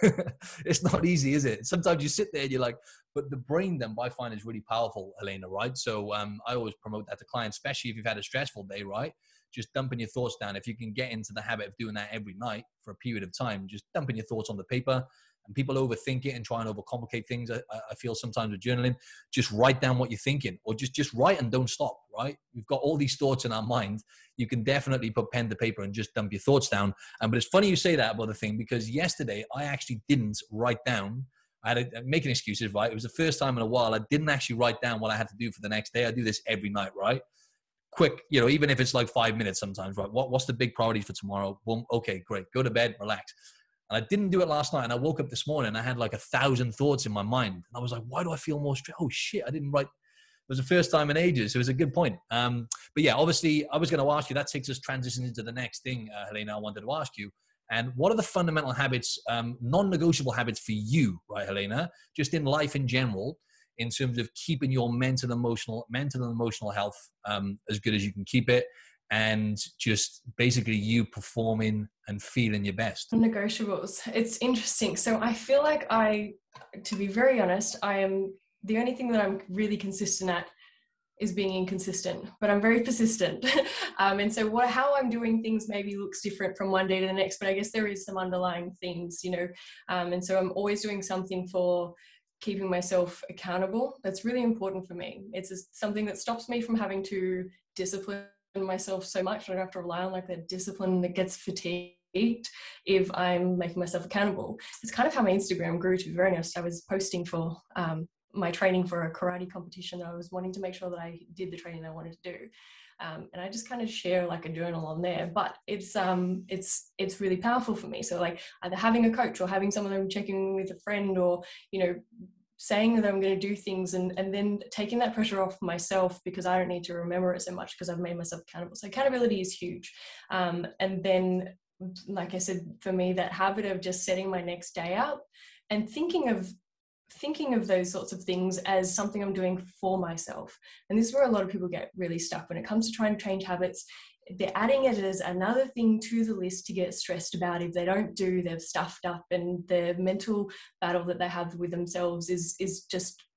It's not easy, is it? Sometimes you sit there and you're like, but the brain then I find is really powerful, Helena, right? So um, I always promote that to clients, especially if you've had a stressful day, right? Just dumping your thoughts down. If you can get into the habit of doing that every night for a period of time, just dumping your thoughts on the paper. And people overthink it and try and overcomplicate things. I, I feel sometimes with journaling, just write down what you're thinking, or just, just write and don't stop, right? We've got all these thoughts in our mind. You can definitely put pen to paper and just dump your thoughts down. And, but it's funny you say that about the thing, because yesterday I actually didn't write down. I had to, making excuses, right? It was the first time in a while I didn't actually write down what I had to do for the next day. I do this every night, right? Quick, you know, even if it's like five minutes sometimes, right? What, what's the big priority for tomorrow? Boom. Okay, great. Go to bed, relax. And I didn't do it last night. And I woke up this morning and I had like a thousand thoughts in my mind. And I was like, why do I feel more stressed? Oh shit, I didn't write. It was the first time in ages. It was a good point. Um, but yeah, obviously I was going to ask you, that takes us transitioning into the next thing, uh, Helena, I wanted to ask you. And what are the fundamental habits, um, non-negotiable habits for you, right, Helena, just in life in general, in terms of keeping your mental, emotional, mental and emotional health um, as good as you can keep it, and just basically you performing and feeling your best?
Negotiables. It's interesting. So I feel like I, to be very honest, I am, the only thing that I'm really consistent at is being inconsistent, but I'm very persistent. um, and so what, how I'm doing things maybe looks different from one day to the next, but I guess there is some underlying themes, you know, um, and so I'm always doing something for keeping myself accountable. That's really important for me. It's a, something that stops me from having to discipline myself so much. I don't have to rely on like that discipline that gets fatigued if I'm making myself accountable. It's kind of how my Instagram grew, to be very honest. I was posting for um, my training for a karate competition. I was wanting to make sure that I did the training I wanted to do. Um, and I just kind of share like a journal on there, but it's um it's it's really powerful for me. So like either having a coach or having someone I'm checking with a friend, or you know, saying that I'm going to do things, and and then taking that pressure off myself because I don't need to remember it so much because I've made myself accountable. So accountability is huge. Um, and then, like I said, for me, that habit of just setting my next day up and thinking of thinking of those sorts of things as something I'm doing for myself. And this is where a lot of people get really stuck when it comes to trying to change habits. They're adding it as another thing to the list to get stressed about. If they don't do, they've stuffed up, and the mental battle that they have with themselves is is just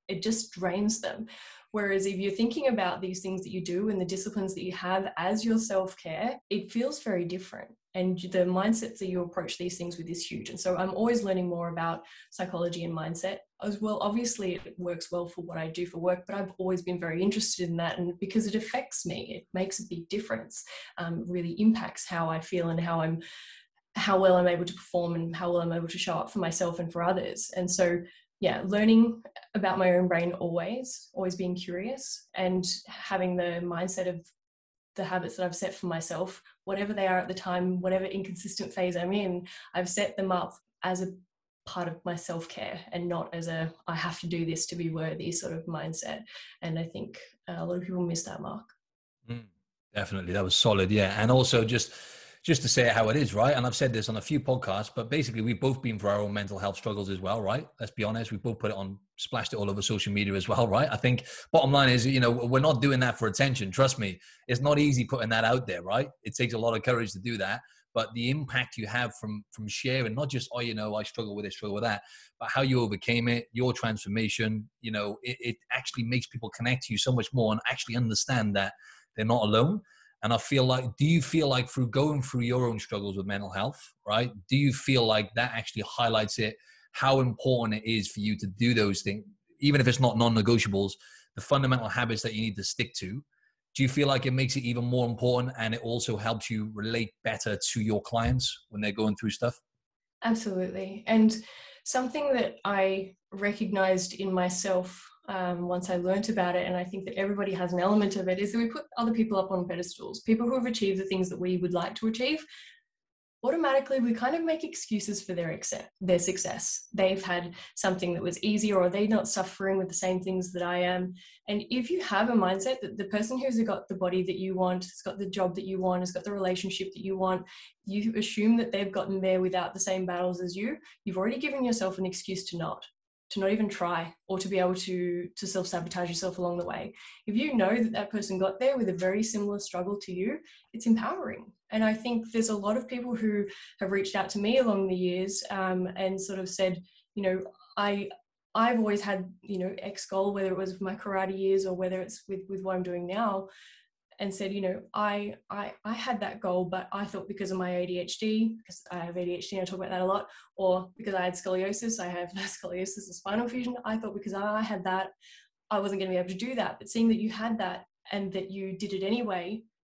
it just drains them. Whereas if you're thinking about these things that you do and the disciplines that you have as your self-care, it feels very different. And the mindsets that you approach these things with is huge. And so I'm always learning more about psychology and mindset as well. Obviously, it works well for what I do for work, but I've always been very interested in that. And because it affects me, it makes a big difference, um, really impacts how I feel and how I'm, how well I'm able to perform and how well I'm able to show up for myself and for others. And so yeah, learning about my own brain always, always being curious and having the mindset of the habits that I've set for myself, whatever they are at the time, whatever inconsistent phase I'm in, I've set them up as a part of my self-care and not as a, I have to do this to be worthy sort of mindset. And I think a lot of people miss that mark.
Mm, definitely. That was solid. Yeah. And also just, just to say it how it is, right? And I've said this on a few podcasts, but basically we've both been through our own mental health struggles as well, right? Let's be honest. We've both put it on, splashed it all over social media as well, right? I think bottom line is, you know, we're not doing that for attention. Trust me. It's not easy putting that out there, right? It takes a lot of courage to do that. But the impact you have from, from sharing, not just, oh, you know, I struggle with this, struggle with that, but how you overcame it, your transformation, you know, it, it actually makes people connect to you so much more and actually understand that they're not alone. And I feel like, do you feel like through going through your own struggles with mental health, right? Do you feel like that actually highlights it, how important it is for you to do those things, even if it's not non-negotiables, the fundamental habits that you need to stick to? Do you feel like it makes it even more important and it also helps you relate better to your clients when they're going through stuff?
Absolutely. And something that I recognized in myself Um, once I learnt about it, and I think that everybody has an element of it, is that we put other people up on pedestals, people who have achieved the things that we would like to achieve. Automatically, we kind of make excuses for their, accept, their success. They've had something that was easier, or they're not suffering with the same things that I am. And if you have a mindset that the person who's got the body that you want, has got the job that you want, has got the relationship that you want, you assume that they've gotten there without the same battles as you, you've already given yourself an excuse to not. to not even try, or to be able to to self-sabotage yourself along the way. If you know that that person got there with a very similar struggle to you, it's empowering. And I think there's a lot of people who have reached out to me along the years um, and sort of said, you know, I, I've always had, you know, X goal, whether it was with my karate years or whether it's with, with what I'm doing now, and said, you know, I, I I had that goal, but I thought because of my A D H D, because I have A D H D and I talk about that a lot, or because I had scoliosis, I have scoliosis and spinal fusion, I thought because I had that, I wasn't going to be able to do that. But seeing that you had that and that you did it anyway,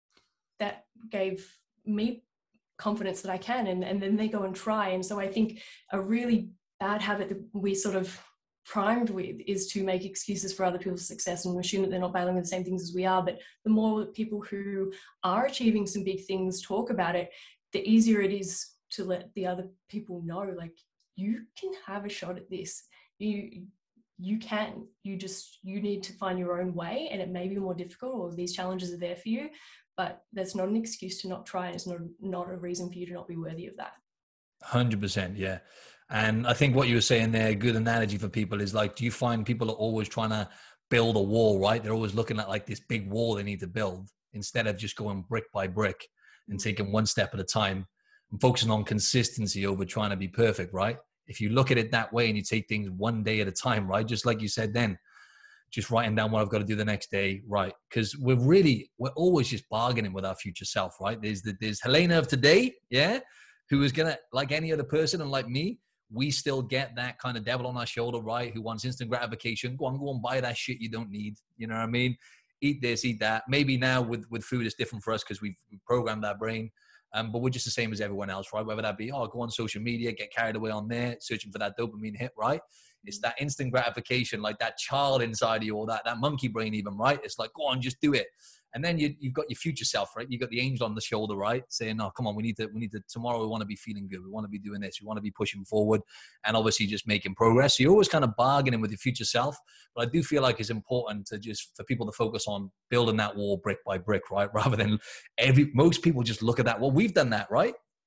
that gave me confidence that I can, and, and then they go and try. And so I think a really bad habit that we sort of primed with is to make excuses for other people's success and assume that they're not battling with the same things as we are. But the more people who are achieving some big things talk about it, the easier it is to let the other people know, like, you can have a shot at this. You you can. You just, you need to find your own way, and it may be more difficult, or these challenges are there for you, but that's not an excuse to not try. It's not, not a reason for you to not be worthy of that.
one hundred percent, yeah. And I think what you were saying there, a good analogy for people is like, do you find people are always trying to build a wall, right? They're always looking at like this big wall they need to build instead of just going brick by brick and taking one step at a time and focusing on consistency over trying to be perfect, right? If you look at it that way and you take things one day at a time, right? Just like you said then, just writing down what I've got to do the next day, right? Because we're really, we're always just bargaining with our future self, right? There's the, there's Helena of today, yeah, who is going to, like any other person and like me, we still get that kind of devil on our shoulder, right? Who wants instant gratification. Go on, go and buy that shit you don't need. You know what I mean? Eat this, eat that. Maybe now with, with food, it's different for us because we've programmed our brain. Um, but we're just the same as everyone else, right? Whether that be, oh, go on social media, get carried away on there, searching for that dopamine hit, right? It's that instant gratification, like that child inside of you, or that, that monkey brain even, right? It's like, go on, just do it. And then you, you've got your future self, right? You've got the angel on the shoulder, right? Saying, oh, come on, we need to, we need to, tomorrow we want to be feeling good. We want to be doing this. We want to be pushing forward and obviously just making progress. So you're always kind of bargaining with your future self. But I do feel like it's important to just, for people to focus on building that wall brick by brick, right? Rather than every, most people just look at that. Well, we've done that, right?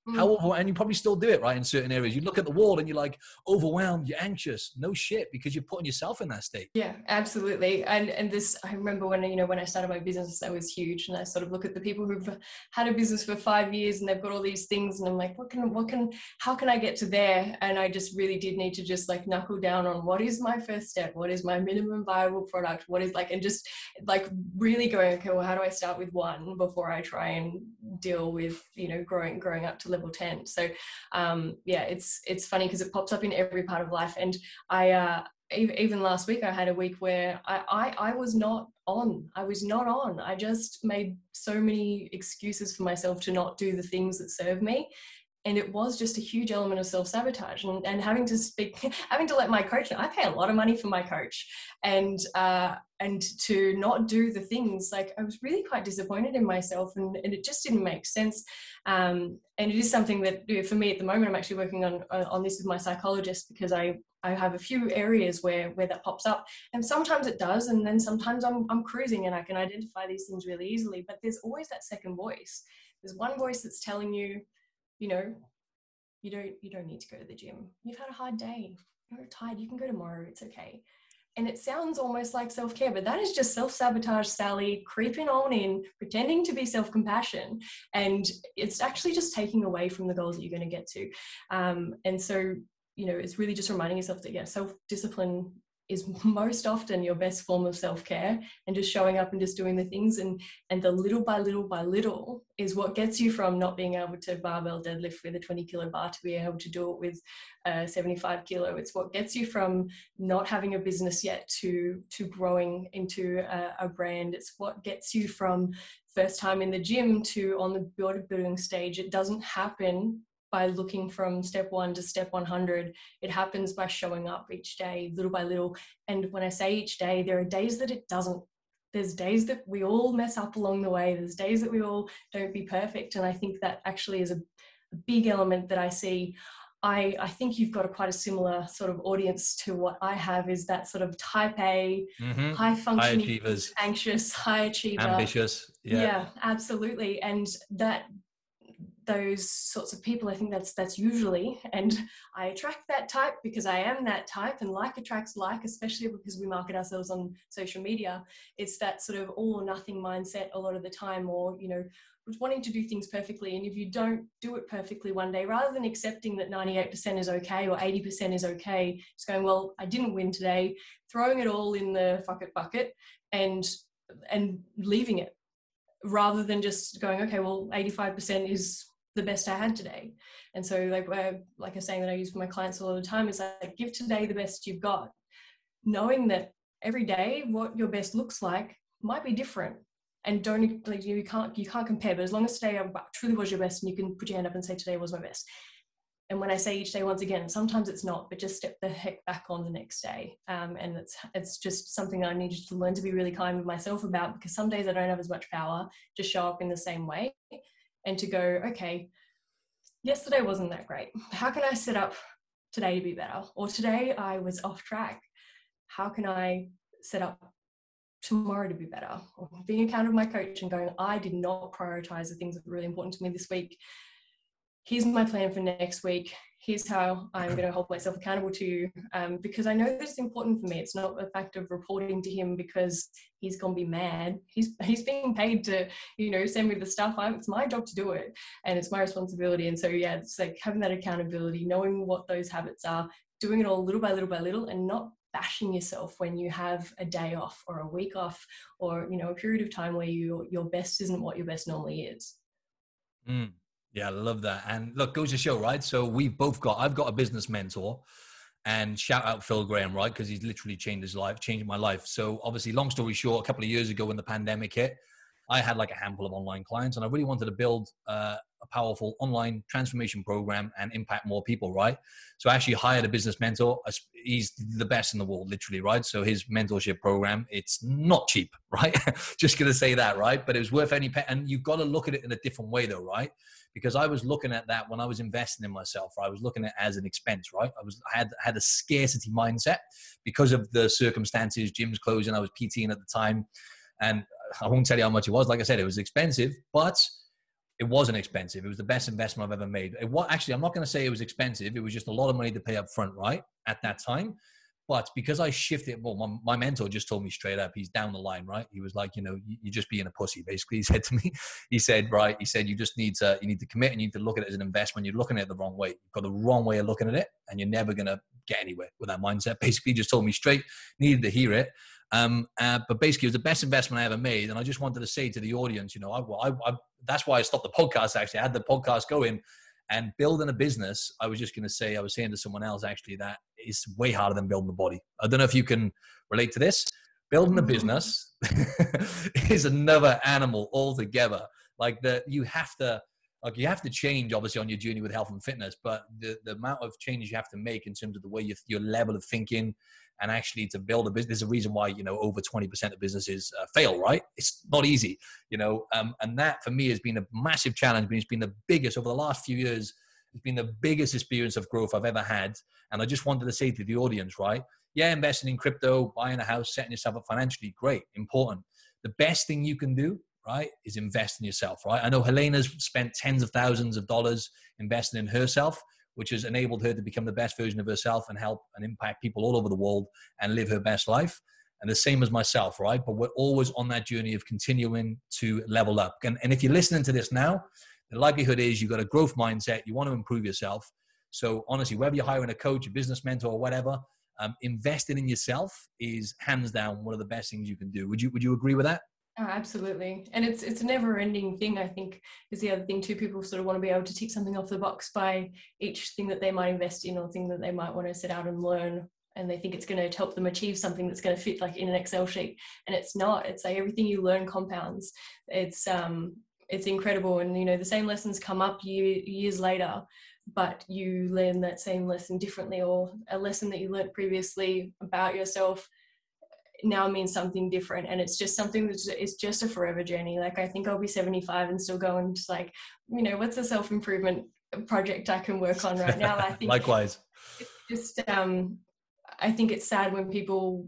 How
Mm.
over, and you probably still do it, right? In certain areas, you look at the wall and you're like overwhelmed, you're anxious. No shit, because you're putting yourself in that state.
Yeah, absolutely. And and this, I remember when, you know, when I started my business, that was huge. And I sort of look at the people who've had a business for five years and they've got all these things, and I'm like, what can, what can, how can I get to there? And I just really did need to just like knuckle down on what is my first step, what is my minimum viable product, what is like, and just like really going, okay, well, how do I start with one before I try and deal with, you know, growing growing up to level ten. So um, yeah, it's it's funny because it pops up in every part of life. And I uh, even last week I had a week where I, I I was not on. I was not on. I just made so many excuses for myself to not do the things that serve me. And it was just a huge element of self-sabotage, and, and having to speak, having to let my coach know, I pay a lot of money for my coach, and uh, and to not do the things, like I was really quite disappointed in myself, and, and it just didn't make sense. Um, and it is something that, you know, for me at the moment, I'm actually working on on this with my psychologist, because I I have a few areas where where that pops up, and sometimes it does, and then sometimes I'm I'm cruising and I can identify these things really easily. But there's always that second voice. There's one voice that's telling you, you know, you don't you don't need to go to the gym. You've had a hard day. You're tired. You can go tomorrow. It's okay. And it sounds almost like self-care, but that is just self-sabotage, Sally, creeping on in, pretending to be self-compassion. And it's actually just taking away from the goals that you're going to get to. Um, and so, you know, it's really just reminding yourself that, yeah, self-discipline is most often your best form of self-care, and just showing up and just doing the things, and and the little by little by little is what gets you from not being able to barbell deadlift with a twenty kilo bar to being able to do it with uh, seventy-five kilo. It's what gets you from not having a business yet to to growing into a, a brand. It's what gets you from first time in the gym to on the bodybuilding stage. It doesn't happen by looking from step one to step one hundred. It happens by showing up each day, little by little. And when I say each day, there are days that it doesn't. There's days that we all mess up along the way. There's days that we all don't be perfect. And I think that actually is a, a big element that I see. I, I think you've got a quite a similar sort of audience to what I have, is that sort of type A,
Mm-hmm.
high functioning,
high achievers,
anxious, high achiever.
Ambitious. Yeah.
Yeah, absolutely. And that, those sorts of people, I think that's that's usually, and I attract that type because I am that type, and like attracts like, especially because we market ourselves on social media. It's that sort of all or nothing mindset a lot of the time, or, you know, wanting to do things perfectly. And if you don't do it perfectly one day, rather than accepting that ninety-eight percent is okay or eighty percent is okay, it's going, well, I didn't win today, throwing it all in the fuck it bucket and and leaving it, rather than just going, okay, well, eighty-five percent is the best I had today. And so like, like a saying that I use for my clients all the time is like, give today the best you've got, knowing that every day what your best looks like might be different. And don't, like, you can't, you can't compare, but as long as today truly was your best, and you can put your hand up and say, today was my best. And when I say each day, once again, sometimes it's not, but just step the heck back on the next day. Um, and it's it's just something I needed to learn to be really kind with myself about, because some days I don't have as much power to show up in the same way, and to go, okay, yesterday wasn't that great. How can I set up today to be better? Or today I was off track. How can I set up tomorrow to be better? Or being accountable to my coach and going, I did not prioritize the things that were really important to me this week. Here's my plan for next week. Here's how I'm going to hold myself accountable to you, um, because I know that it's important for me. It's not a fact of reporting to him because he's going to be mad. He's he's being paid to, you know, send me the stuff. I, it's my job to do it, and it's my responsibility. And so, yeah, it's like having that accountability, knowing what those habits are, doing it all little by little by little, and not bashing yourself when you have a day off or a week off, or, you know, a period of time where you your best isn't what your best normally is.
Mm. Yeah, I love that. And look, goes to show, right? So we've both got, I've got a business mentor, and shout out Phil Graham, right? Because he's literally changed his life, changed my life. So obviously, long story short, a couple of years ago when the pandemic hit, I had like a handful of online clients, and I really wanted to build uh, a powerful online transformation program and impact more people, right? So I actually hired a business mentor. He's the best in the world, literally, right? So his mentorship program, it's not cheap, right? Just going to say that, right? But it was worth any pay. And you've got to look at it in a different way though, right? Because I was looking at that when I was investing in myself, I was looking at it as an expense, right? I was I had had a scarcity mindset because of the circumstances, gyms closing, I was PTing at the time. And I won't tell you how much it was. Like I said, it was expensive, but It wasn't expensive. It was the best investment I've ever made. It was, actually, I'm not going to say it was expensive. It was just a lot of money to pay up front, right? At that time. But because I shifted, well, my, my mentor just told me straight up, he's down the line, right? He was like, you know, you, you're just being a pussy, basically. He said to me, he said, right, he said, you just need to, you need to commit and you need to look at it as an investment. You're looking at it the wrong way. You've got the wrong way of looking at it and you're never going to get anywhere with that mindset. Basically, he just told me straight, needed to hear it. Um, uh, but basically, it was the best investment I ever made. And I just wanted to say to the audience, you know, I, I, I, that's why I stopped the podcast, actually. I had the podcast going. And building a business, I was just going to say, I was saying to someone else actually, that is way harder than building a body. I don't know if you can relate to this. Building a business is another animal altogether. Like that, you have to, like you have to change obviously on your journey with health and fitness, but the, the amount of changes you have to make in terms of the way you, your level of thinking and actually to build a business, there's a reason why, you know, over twenty percent of businesses uh, fail, right? It's not easy, you know, um, and that for me has been a massive challenge. It's been the biggest over the last few years. It's been the biggest experience of growth I've ever had. And I just wanted to say to the audience, right? Yeah, investing in crypto, buying a house, setting yourself up financially, great, important. The best thing you can do, right, is invest in yourself, right? I know Helena's spent tens of thousands of dollars investing in herself, which has enabled her to become the best version of herself and help and impact people all over the world and live her best life. And the same as myself, right? But we're always on that journey of continuing to level up. And, and if you're listening to this now, the likelihood is you've got a growth mindset, you want to improve yourself. So honestly, whether you're hiring a coach, a business mentor or whatever, um, investing in yourself is hands down one of the best things you can do. Would you, would you agree with that?
Oh, absolutely. And it's it's a never ending thing, I think, is the other thing too. People sort of want to be able to tick something off the box by each thing that they might invest in or thing that they might want to set out and learn. And they think it's going to help them achieve something that's going to fit like in an Excel sheet. And it's not. It's like everything you learn compounds. It's um it's incredible. And, you know, the same lessons come up year, years later, but you learn that same lesson differently, or a lesson that you learned previously about yourself now means something different. And it's just something that is just a forever journey. Like I think I'll be seventy-five and still going just like, you know, what's a self-improvement project I can work on right now? I think
likewise.
It's just um I think it's sad when people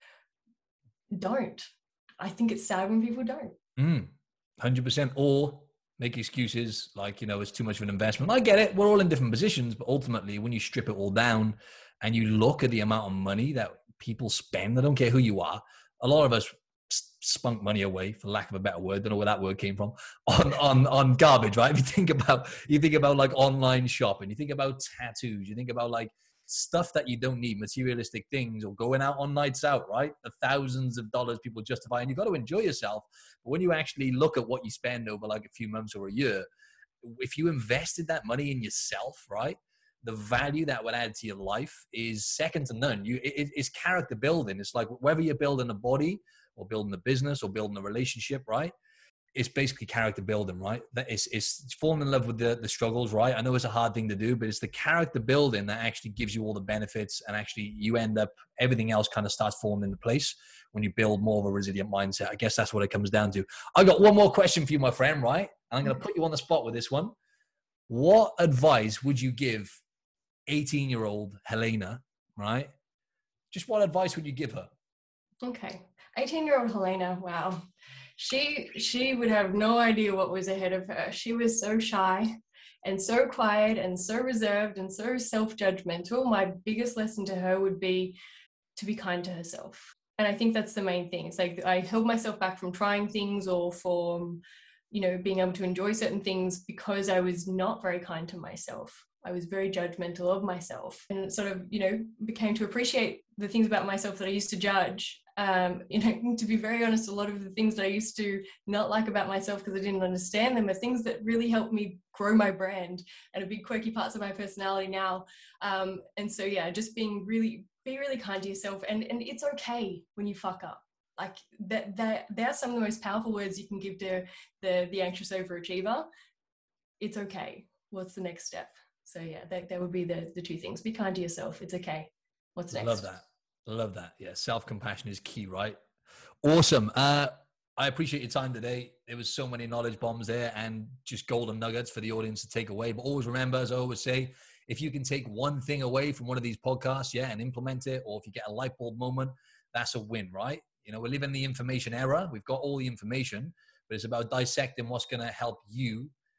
don't. I think it's sad when people don't.
Mm, one hundred percent. Or make excuses like, you know, it's too much of an investment. I get it. We're all in different positions, but ultimately when you strip it all down and you look at the amount of money that people spend, I don't care who you are, a lot of us spunk money away, for lack of a better word, don't know where that word came from, on on on garbage, right? If you think about you think about like online shopping, you think about tattoos, you think about like stuff that you don't need, materialistic things, or going out on nights out, right? The thousands of dollars people justify, and you've got to enjoy yourself. But when you actually look at what you spend over like a few months or a year, if you invested that money in yourself, right, the value that would add to your life is second to none. You, it, it's character building. It's like whether you're building a body or building a business or building a relationship, right? It's basically character building, right? That it's, it's falling in love with the, the struggles, right? I know it's a hard thing to do, but it's the character building that actually gives you all the benefits, and actually you end up, everything else kind of starts falling into place when you build more of a resilient mindset. I guess that's what it comes down to. I got one more question for you, my friend, right? And I'm going to put you on the spot with this one. What advice would you give eighteen year old Helena, right? Just what advice would you give her?
Okay. eighteen year old Helena. Wow. She, she would have no idea what was ahead of her. She was so shy and so quiet and so reserved and so self-judgmental. My biggest lesson to her would be to be kind to herself. And I think that's the main thing. It's like I held myself back from trying things or from, you know, being able to enjoy certain things because I was not very kind to myself. I was very judgmental of myself, and it sort of, you know, became to appreciate the things about myself that I used to judge. Um, you know, to be very honest, a lot of the things that I used to not like about myself because I didn't understand them are things that really helped me grow my brand and are big quirky parts of my personality now. Um, and so, yeah, just being really, be really kind to yourself, and, and it's okay when you fuck up. Like that, that, they're some of the most powerful words you can give to the, the anxious overachiever. It's okay. What's the next step? So yeah, that, that would be the, the two things. Be kind to yourself. It's okay. What's next?
Love that. Love that. Yeah. Self-compassion is key, right? Awesome. Uh, I appreciate your time today. There was so many knowledge bombs there and just golden nuggets for the audience to take away. But always remember, as I always say, if you can take one thing away from one of these podcasts, yeah, and implement it, or if you get a light bulb moment, that's a win, right? You know, we live in the information era. We've got all the information, but it's about dissecting what's going to help you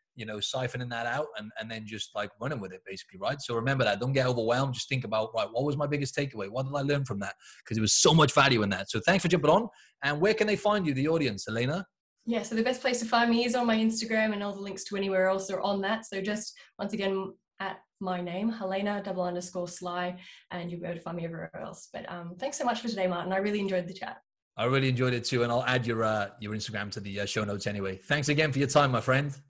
you know, siphoning that out and, and then just like running with it basically, right? So remember that. Don't get overwhelmed. Just think about, right, what was my biggest takeaway? What did I learn from that? Because there was so much value in that. So thanks for jumping on. And where can they find you, the audience, Elena?
Yeah, so the best place to find me is on my Instagram, and all the links to anywhere else are on that. So just once again, at my name, Helena double underscore Sly, and you'll be able to find me everywhere else. But um, thanks so much for today, Martin. I really enjoyed the chat.
I really enjoyed it too. And I'll add your, uh, your Instagram to the uh, show notes anyway. Thanks again for your time, my friend.